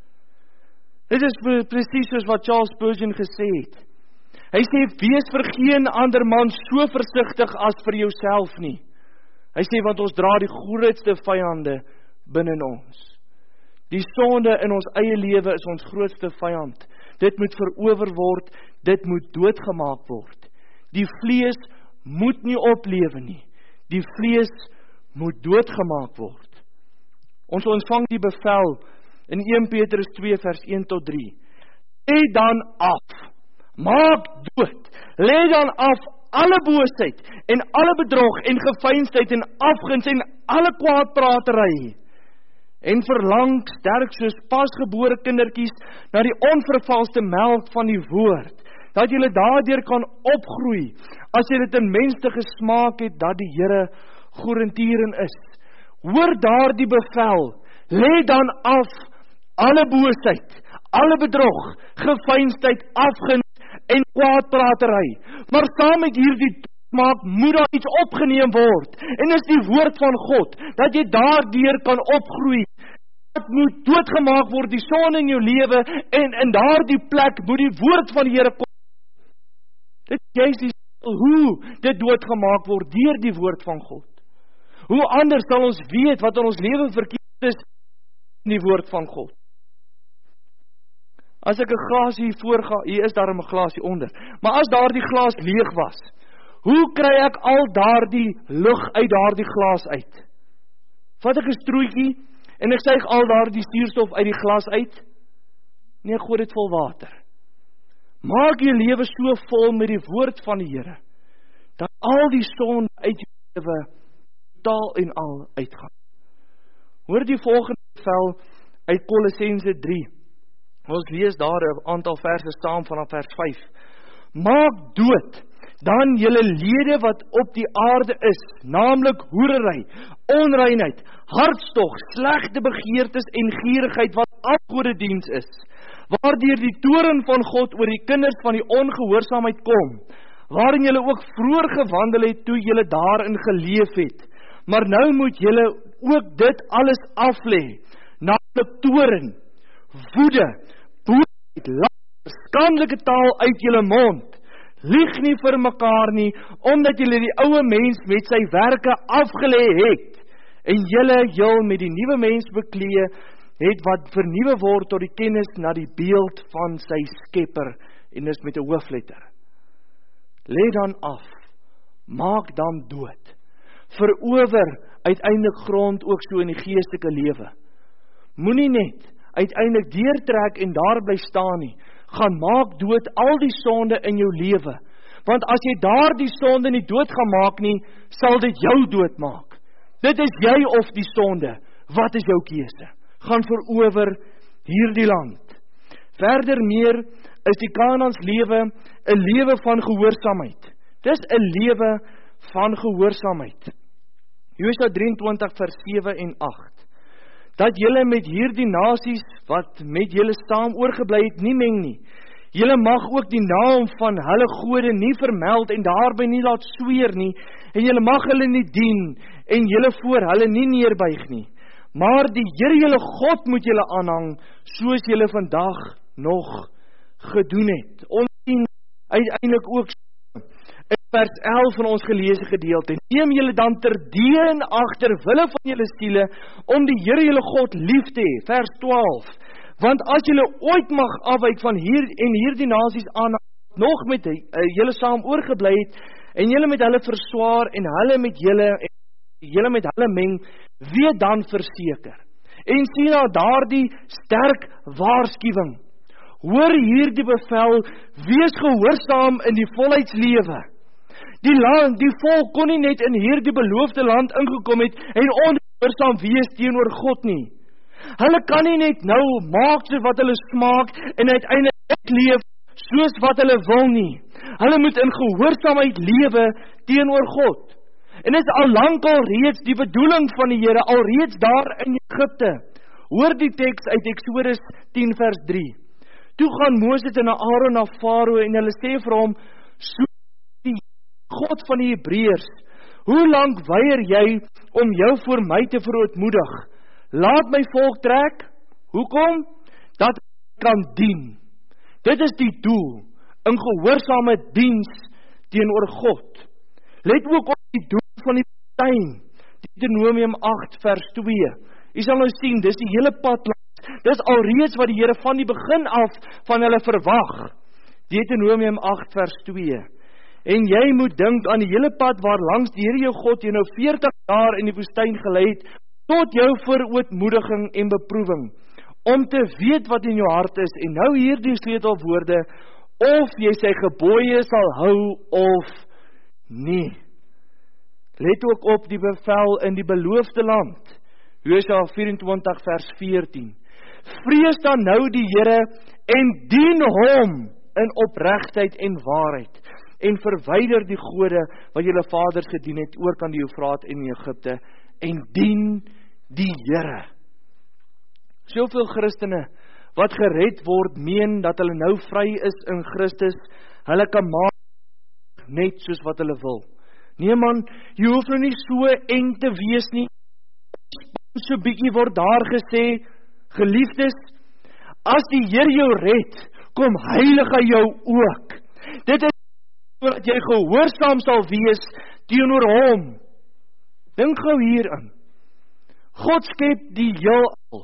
Dit is presies soos wat Charles Spurgeon gesê het. Hy sê, wees vir geen ander man so versigtig as vir jouself nie. Hy sê, want ons dra die grootste vyande binne ons. Die sonde in ons eie lewe is ons grootste vyand. Dit moet verower word, dit moet doodgemaak word. Die vlees moet nie oplewe nie. Die vlees moet doodgemaak word. Ons ontvang die bevel in Eerste Petrus twee vers een tot drie. Lê dan af. Maak dood, lê dan af alle boosheid en alle bedrog en geveinsdheid en afguns en alle kwaadpratery. En verlang sterk soos pasgebore kindertjies na die onvervalste melk van die woord, dat julle daardeur kan opgroei, as julle ten minste gesmaak het dat die Here goedertieren is. Hoor daar die bevel, lê dan af alle boosheid, alle bedrog, geveinsdheid, afguns en kwaadpratery. Maar saam met hierdie maak moet daar iets opgeneem word. En is die woord van God, dat jy daardeur kan opgroei. Dat moet doodgemaak word, die sonde in jou lewe, en in daardie plek moet die woord van die Here kom. Dit is die hoe dit doodgemaak word deur die woord van God. Hoe anders sal ons weet wat in ons lewe verkeerd is in die woord van God. As ek 'n glas hier voor ga, hier is daar 'n glas hier onder. Maar as daardie glas leeg was, hoe kry ek al daardie lug uit daardie glas uit? Vat ek 'n strootjie en ek suig al daardie suurstof uit die glas uit? Nee, gooi dit vol water. Maak jou lewe so vol met die woord van die Here, dat al die sonde uit jou lewe totaal en al uitgaan. Hoor die volgende bevel uit Kolossense drie. Ons lees daar 'n aantal verse staan vanaf vers vyf. Maak dood dan julle lede wat op die aarde is, naamlik hoerery, onreinheid, hartstog, slegte begeertes en gierigheid wat afgodediens is, waardeur die toorn van God oor die kinders van die ongehoorsaamheid kom, waarin julle ook vroeër gewandel het toe julle daarin geleef het. Maar nou moet julle ook dit alles aflê, naamlik toorn, woede, boosheid, laster, verstandelike taal uit julle mond. Lieg nie vir mekaar nie, omdat julle die ouwe mens met sy werke afgelê het, en julle jul met die nuwe mens beklee het wat vernuwe word tot die kennis na die beeld van sy skepper, en dis met 'n hoofletter. Lê dan af, maak dan dood, verower uiteindelik grond ook so in die geestelike lewe. Moenie net uiteindelik deurtrek en daar bly staan nie, gaan maak dood al die sonde in jou lewe, want as jy daar die sonde nie dood gaan maak nie, sal dit jou dood maak. Dit is jy of die sonde, wat is jou keuse? Gaan verower hierdie land. Verder meer is die Kanaans lewe 'n lewe van gehoorsaamheid. Dis 'n lewe van gehoorsaamheid. Josua drieëntwintig vers sewe en agt. Dat julle met hierdie nasies wat met julle saam oorgebly het nie meng nie. Julle mag ook die naam van hulle gode nie vermeld en daarby nie laat sweer nie, en julle mag hulle nie dien en julle voor hulle nie neerbuig nie. Maar die Here julle God moet julle aanhang, soos julle vandag nog gedoen het. Ons sien uiteindelik ook in vers elf van ons geleesde gedeelte. Neem julle dan terdee in ag ter wille van julle siele, om die Here julle God lief te hê. Vers twaalf. Want as julle ooit mag afwyk van hier en hierdie nasies aan, nog met uh, julle saam oorgebly het, en julle met hulle verswaar, en hulle met julle, en julle met hulle meng, weet dan verseker. En sien nou daardie sterk waarskuwing. Hoor hierdie bevel, wees gehoorsaam in die volheidslewe. Die land, die volk kon nie net in hierdie beloofde land ingekom het en ongehoorsaam wees teenoor God nie. Hulle kan nie net nou maak so wat hulle smaak en uiteindelik leef soos wat hulle wil nie. Hulle moet in gehoorsaamheid lewe teenoor God. En dit is al lank al reeds die bedoeling van die Here, al reeds daar in Egipte. Hoor die teks uit Eksodus tien vers drie. Toe gaan Moses en Aaron na Farao en hulle sê vir hom, so die God van die Hebreërs, hoe lank weier jy om jou voor my te verootmoedig? Laat my volk trek. Hoekom? Dat ek kan dien. Dit is die doel, in gehoorsame diens teenoor God. Let ook op die doel van die woestyn, Deuteronomium agt vers twee. Jy sal nou sien, dis die hele pad langs. Dis alreeds wat die Here van die begin af van hulle verwag. Deuteronomium agt vers twee. En jy moet dink aan die hele pad waar langs die Here jou God jou nou veertig jaar in die woestyn gelei het, tot jou verootmoediging en beproewing, om te weet wat in jou hart is, en nou hierdie sleutelwoorde, of jy sy gebooie sal hou of nie. Let ook op die bevel in die beloofde land, Josua vyf-en-twintig vers veertien. Vrees dan nou die Here en dien hom in opregtheid en waarheid, en verwyder die gode wat julle vaders gedien het oor kan die Eufraat en in Egipte, en dien die Here. Soveel Christene wat gered word, meen dat hulle nou vry is in Christus, hulle kan maak net soos wat hulle wil. Nee man, jy hoef nou nie so eng te wees nie. So bietjie word daar gesê, geliefdes, as die Here jou red, kom heilig hy jou ook. Dit is sodat jy gehoorsaam sal wees teenoor hom. Dink gou hierin. God skep die heelal,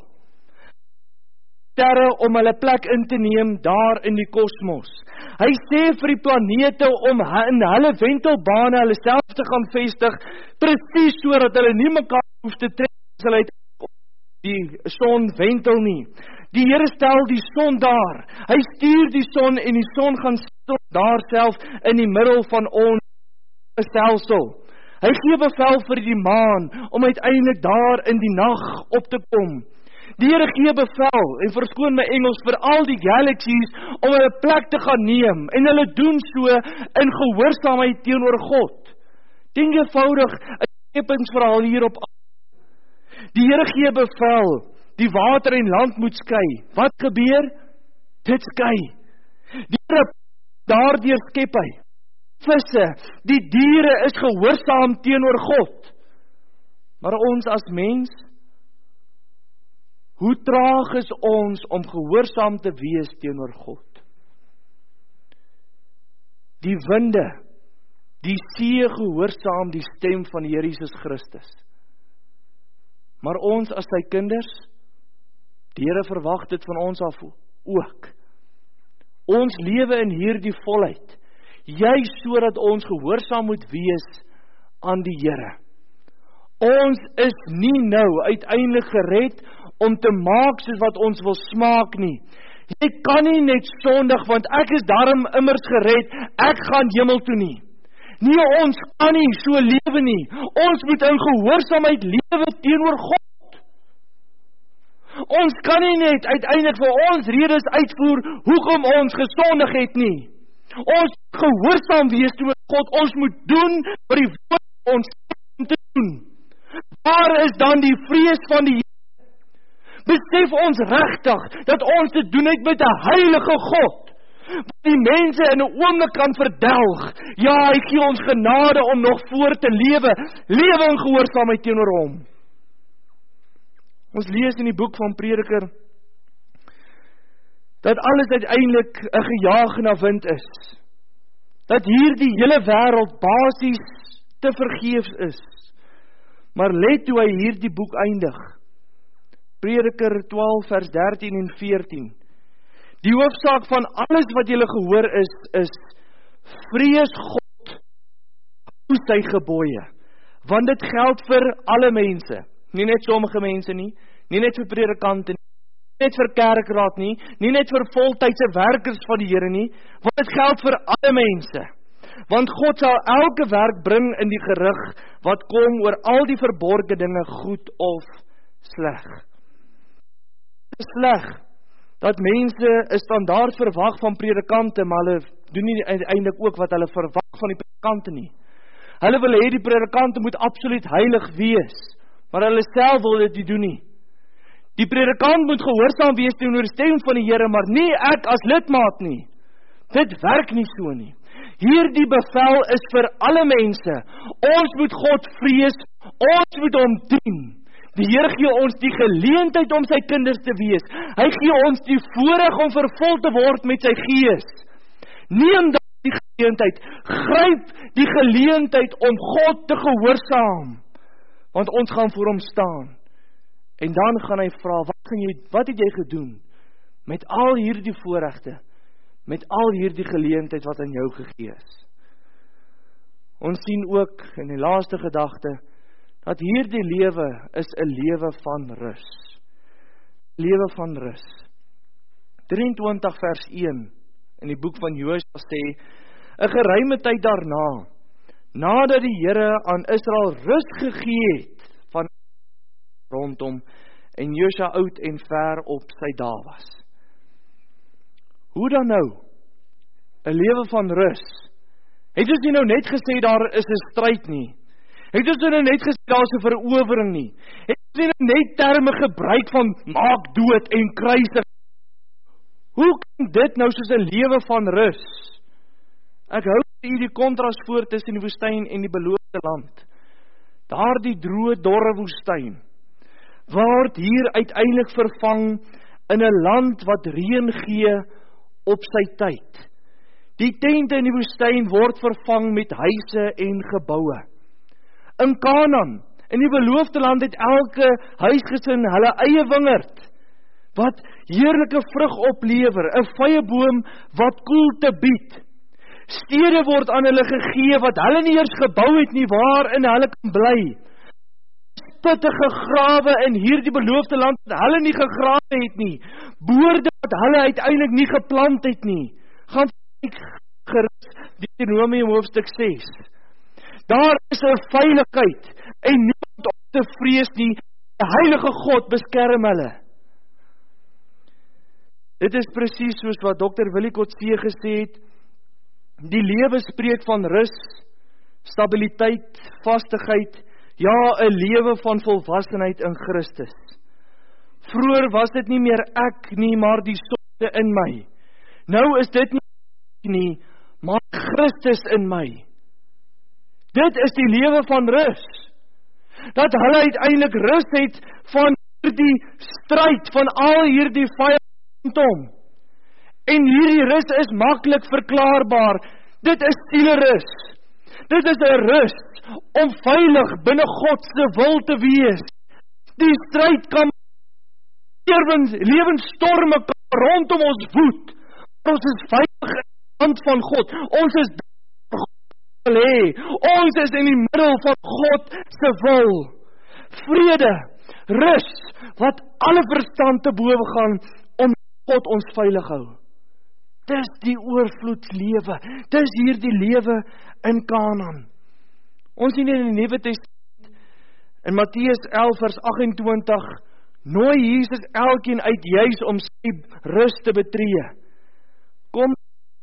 sterre om hulle plek in te neem daar in die kosmos. Hy sê vir die planete om in hulle wentelbane hulle self te gaan vestig, presies so dat hulle nie mekaar hoef te trek as hulle uit die son wentel nie. Die Here stel die son daar. Hy stuur die son en die son gaan stil daar self in die middel van ons stelsel. Hy gee bevel vir die maan om uiteindelik daar in die nag op te kom. Die Here gee bevel, en verskoon my Engels, vir al die galaxies om hulle plek te gaan neem, en hulle doen so in gehoorsaamheid teenoor God. Dink eenvoudig 'n skepingsverhaal hier op aarde. Die Here gee bevel, die water en land moet skei. Wat gebeur? Dit skei. Die Here daardeur skep hy. Visse, die diere is gehoorsaam teenoor God. Maar ons as mens, hoe traag is ons om gehoorsaam te wees teenoor God? die winde, die see gehoorsaam die stem van die Here Jesus Christus. Maar ons as sy kinders, die Here verwag dit van ons af ook. Ons lewe in hierdie volheid, juis sodat ons gehoorsaam moet wees aan die Here. Ons is nie nou uiteindelik gered om te maak soos wat ons wil smaak nie. Jy kan nie net sondig, want ek is daarom immers gered, ek gaan hemel toe nie. Nee, ons kan nie so lewe nie. Ons moet in gehoorsaamheid lewe teenoor God. Ons kan nie net uiteindelik vir ons redes uitvoer hoekom ons gesondig het nie. Ons moet gehoorsaam wees teenoor God. Ons moet doen wat die woord ons sê om te doen. Waar is dan die vrees van die Here? Besef ons regtig dat ons te doen het met 'n heilige God, wat die mense in 'n oomblik kan verdelg. Ja, hy gee ons genade om nog voor te lewe, lewe in gehoorsaamheid teenoor hom. Ons lees in die boek van Prediker dat alles uiteindelik 'n gejaag na wind is. Dat hier die hele wêreld basies te vergeefs is. Maar let hoe hy hier die boek eindig. Prediker twaalf vers dertien en veertien. Die hoofsaak van alles wat julle gehoor is, is vrees God, hou sy gebooie, want dit geld vir alle mense, nie net sommige mense nie, nie net vir predikante nie, nie net vir kerkraad nie, nie net vir voltydse werkers van die Here nie, want dit geld vir alle mense. Want God sal elke werk bring in die gerig wat kom oor al die verborgde dinge, goed of sleg. Dit is sleg dat mense 'n standaard verwag van predikante, maar hulle doen nie eintlik ook wat hulle verwag van die predikante nie. Hulle wil hê die predikante moet absoluut heilig wees, maar hulle self wil dit nie doen nie. Die predikant moet gehoorsaam wees teenoor die stem van die Here, maar nie ek as lidmaat nie. Dit werk nie so nie. Hierdie bevel is vir alle mense. Ons moet God vrees, ons moet hom dien. Die Here gee ons die geleentheid om sy kinders te wees. Hy gee ons die voorreg om vervul te word met sy gees. Neem dan die geleentheid, gryp die geleentheid om God te gehoorsaam, want ons gaan voor hom staan. En dan gaan hy vra, wat gaan jy, wat het jy gedoen met al hierdie voorregte, met al hierdie geleentheid wat aan jou gegee is? Ons sien ook in die laaste gedagte, dat hierdie lewe is 'n lewe van rus. Lewe van rus. drieëntwintig vers een in die boek van Josua sê, 'n geruime tyd daarna, nadat die Here aan Israel rus gegee het van rondom en Josua oud en ver op sy dae was. Hoe dan nou? 'n lewe van rus. Het ons nie nou net gesê daar is 'n stryd nie? Het ons nou net gesê daar is 'n verowering nie? Het ons nie nou net terme gebruik van maak dood en kruisig? Hoe kan dit nou soos 'n lewe van rus? Ek hou hier die kontras voor tussen die woestyn en die beloofde land. Daardie droë, dorre woestyn word hier uiteindelik vervang in 'n land wat reën gee op sy tyd. Die tente in die woestyn word vervang met huise en geboue. In Kanaan, in die beloofde land, het elke huisgesin hulle eie wingerd, wat heerlike vrug oplewer, 'n vyeboom wat koel te bied. Stede word aan hulle gegee wat hulle nie eers gebou het nie, waarin hulle kan bly. Pittige grawe in hierdie beloofde land wat hulle nie gegrawe het nie. Boorde wat hulle uiteindelik nie geplant het nie. Gaan gerus Deuteronomium hoofstuk ses. Daar is 'n veiligheid en niemand om te vrees nie. Die heilige God beskerm hulle. Dit is presies soos wat dokter Willie Coetzee gesê het. Die lewe spreek van rus, stabiliteit, vastigheid, ja, 'n lewe van volwassenheid in Christus. Vroeër was dit nie meer ek nie, maar die sonde in my. Nou is dit nie ek nie, maar Christus in my. Dit is die lewe van rus. Dat hulle uiteindelik rus het van hierdie stryd, van al hierdie vyand rondom. En hierdie rus is maklik verklaarbaar. Dit is sielerus. Dit is 'n rus om veilig binne God se wil te wees. Die stryd kan lewensstorme kan rondom ons woed. Ons is veilig in die hand van God. Ons is wil hê. Ons is in die middel van God se wil. Vrede, rus, wat alle verstand te bowe gaan, om God ons veilig hou. Dis die oorvloedslewe. Dis hier die lewe in Kanaan. Ons sien in die Nuwe Testament, in Matteus elf vers agt-en-twintig, nooi Jesus elkeen uit juis om sy rus te betree. Kom,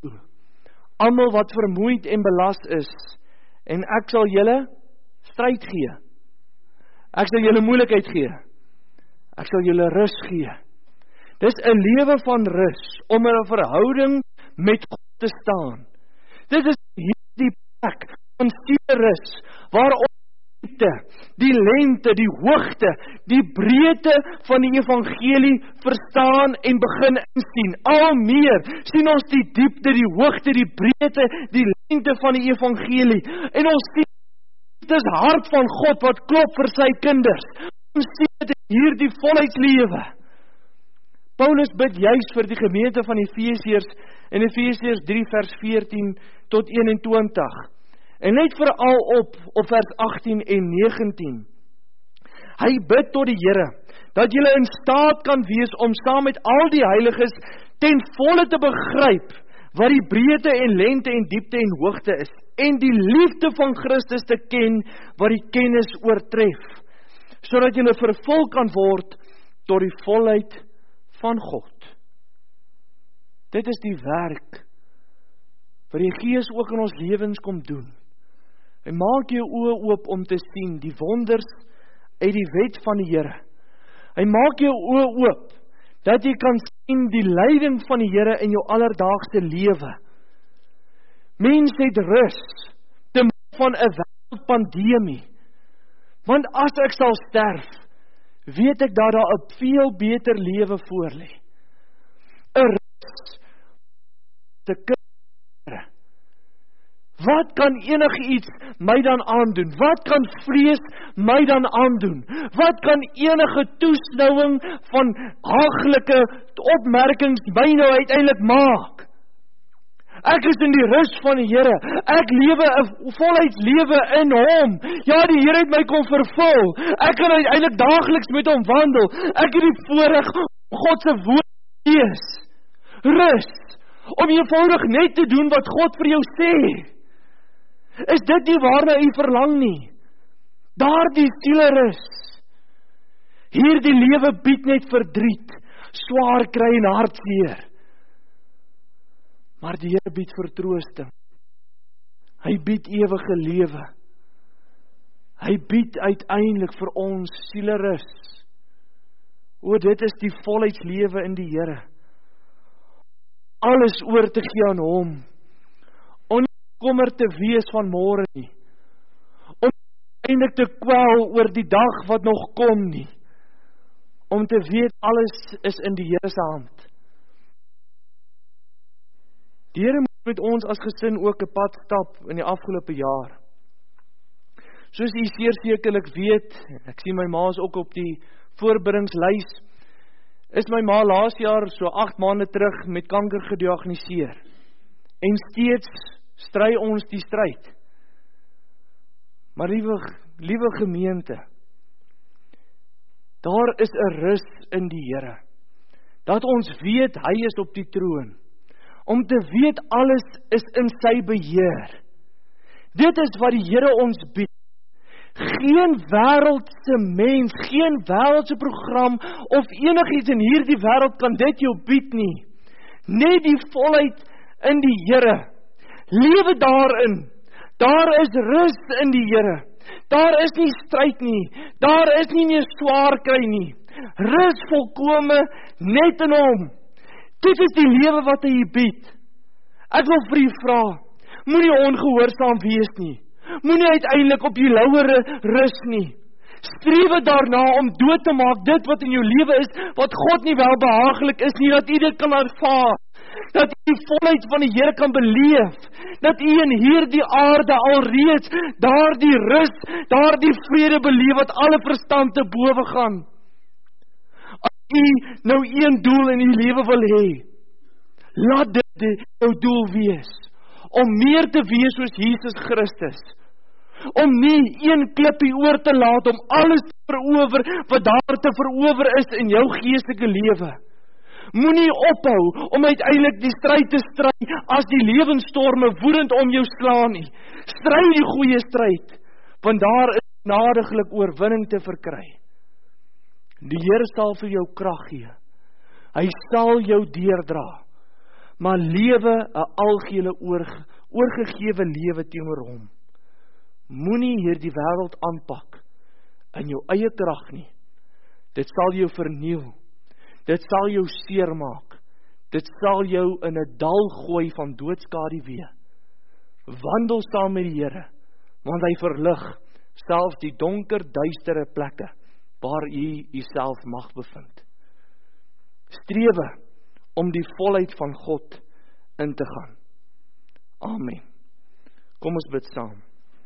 almal wat vermoeid en belas is, en ek sal julle stryd gee. Ek sal julle moeilikheid gee. Ek sal julle rus gee. Dis 'n lewe van rus, om in 'n verhouding met God te staan. Dit is hierdie plek van sielerus, waar ons die lengte, die hoogte, die breedte van die evangelie verstaan en begin insien. Al meer sien ons die diepte, die hoogte, die breedte, die lengte van die evangelie. En ons sien, dit is hart van God wat klop vir sy kinders. Ons sien dit hier die volheidslewe. Paulus bid juis vir die gemeente van Efesiërs in Efesiërs drie vers veertien tot eenentwintig. En net veral op, op vers agttien en negentien. Hy bid tot die Here, dat julle in staat kan wees om saam met al die heiliges ten volle te begryp, wat die breedte en lengte en diepte en hoogte is, en die liefde van Christus te ken, wat die kennis oortref, sodat julle vervul kan word tot die volheid van God. Dit is die werk wat die Gees ook in ons lewens kom doen. Hy maak jou oë oop om te sien die wonders uit die wet van die Here. Hy maak jou oë oop dat jy kan sien die leiding van die Here in jou alledaagse lewe. Mens het rus te midde van 'n wêreldpandemie. Want as ek sal sterf, weet ek dat daar 'n veel beter lewe voor lê. 'n Rus te kind. Wat kan enigiets my dan aandoen? Wat kan vrees my dan aandoen? Wat kan enige toesnouing van haaglike opmerkings my nou uiteindelik maak? Ek is in die rus van die Here. Ek lewe 'n volheidslewe in Hom. Ja, die Here het my kom vervul. Ek kan uiteindelik daagliks met Hom wandel. Ek het die voorreg om God se woord te lees. Rus, om eenvoudig net te doen wat God vir jou sê. Is dit nie waarna u verlang nie? Daardie sielerus. Hierdie lewe bied net verdriet, swaar kry en hartseer. Maar die Here bied vertroosting. Hy bied ewige lewe. Hy bied uiteindelik vir ons sielerus. O, dit is die volheidslewe in die Here. Alles oor te gee aan Hom. Kommer te wees van môre nie. Om eintlik te kwel oor die dag wat nog kom nie. Om te weet alles is in die Here se hand. Die Here moet met ons as gesin ook 'n pad stap in die afgelope jaar. Soos u seer sekerlik weet, ek sien my ma is ook op die voorbereidingslys, is my ma laas jaar so agt maande terug met kanker gediagnoseer. En steeds stry ons die stryd. Maar liewe, liewe gemeente, daar is 'n rus in die Here. Dat ons weet hy is op die troon. Om te weet alles is in sy beheer. Dit is wat die Here ons bied. Geen wêreldse mens, geen wêreldse program of enigiets in hierdie wêreld kan dit jou bied nie. Net die volheid in die Here. Lewe daarin. Daar is rus in die Here. Daar is nie stryd nie. Daar is nie meer swaar kry nie. Rus volkome net in Hom. Dit is die lewe wat hy bied. Ek wil vir u vra, moenie ongehoorsaam wees nie. Moenie uiteindelik op die lauwere rus nie. Strewe daarna om dood te maak dit wat in jou lewe is, wat God nie welbehaaglik is nie, dat u dit kan ervaar. dat u die volheid van die Here kan beleef, dat u in hierdie aarde alreeds daardie rus, daardie vrede beleef wat alle verstand te bowe gaan. As u nou een doel in u lewe wil hê, laat dit jou doel wees, om meer te wees soos Jesus Christus, om nie een klippie oor te laat, om alles te verower, wat daar te verower is in jou geestelike lewe. Moenie ophou om uiteindelik die stryd te stry, as die lewensstorme woedend om jou slaan nie. Stry die goeie stryd, want daar is genadiglik oorwinning te verkry. Die Here sal vir jou krag gee, hy sal jou deurdra, maar lewe 'n algehele oorge, oorgegewe lewe teenoor hom. Moenie hierdie wêreld aanpak in jou eie krag nie. Dit sal jou verniel. Dit sal jou seermaak. Dit sal jou in 'n dal gooi van doodskade wee. Wandel saam met die Here, want hy verlig selfs die donker, duistere plekke waar u uself mag bevind. Strewe om die volheid van God in te gaan. Amen. Kom ons bid saam.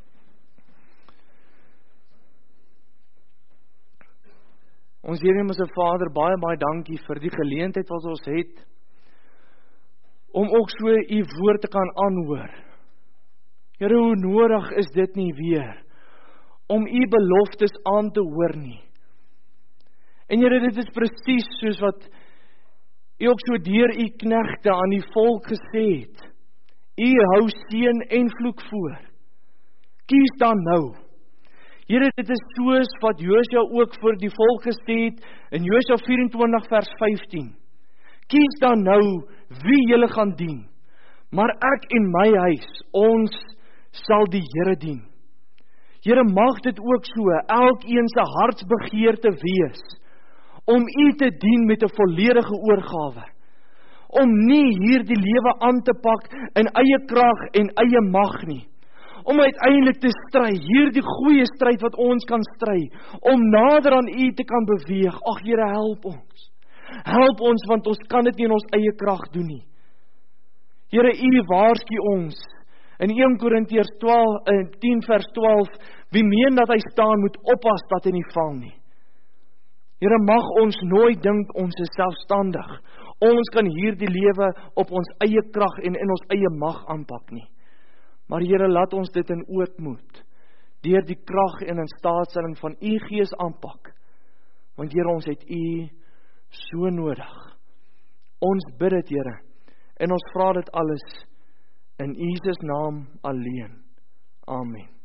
Ons Here en ons Vader, baie baie dankie vir die geleentheid wat ons het om ook so u woord te kan aanhoor. Here, hoe nodig is dit nie weer om u beloftes aan te hoor nie. En Here, dit is presies soos wat u ook so deur u knegte aan die volk gesê het. U hou seën en vloek voor. Kies dan nou. Here, dit is soos wat Josua ook vir die volk gesê het in Josua vyf-en-twintig vers vyftien. Kies dan nou wie julle gaan dien, maar ek en my huis, ons sal die Here dien. Here, mag dit ook so elkeen se hartsbegeerte wees, om u te dien met 'n volledige oorgawe, om nie hierdie lewe aan te pak in eie krag en eie mag nie, om uiteindelik te stry, hierdie goeie stryd wat ons kan stry, om nader aan u te kan beweeg. Ag Here, help ons. Help ons, want ons kan dit nie in ons eie krag doen nie. Here, u waarsku ons in Eerste Korintiërs tien vers twaalf, wie meen dat hy staan, moet oppas dat hy nie val nie. Here, mag ons nooit dink ons is selfstandig. Ons kan hierdie lewe op ons eie krag en in ons eie mag aanpak nie. Maar Here, laat ons dit in ootmoed, deur die krag en in staatstelling van u Gees aanpak. Want Here, ons het u so nodig. Ons bid dit, Here, en ons vra dit alles in Jesus naam alleen. Amen.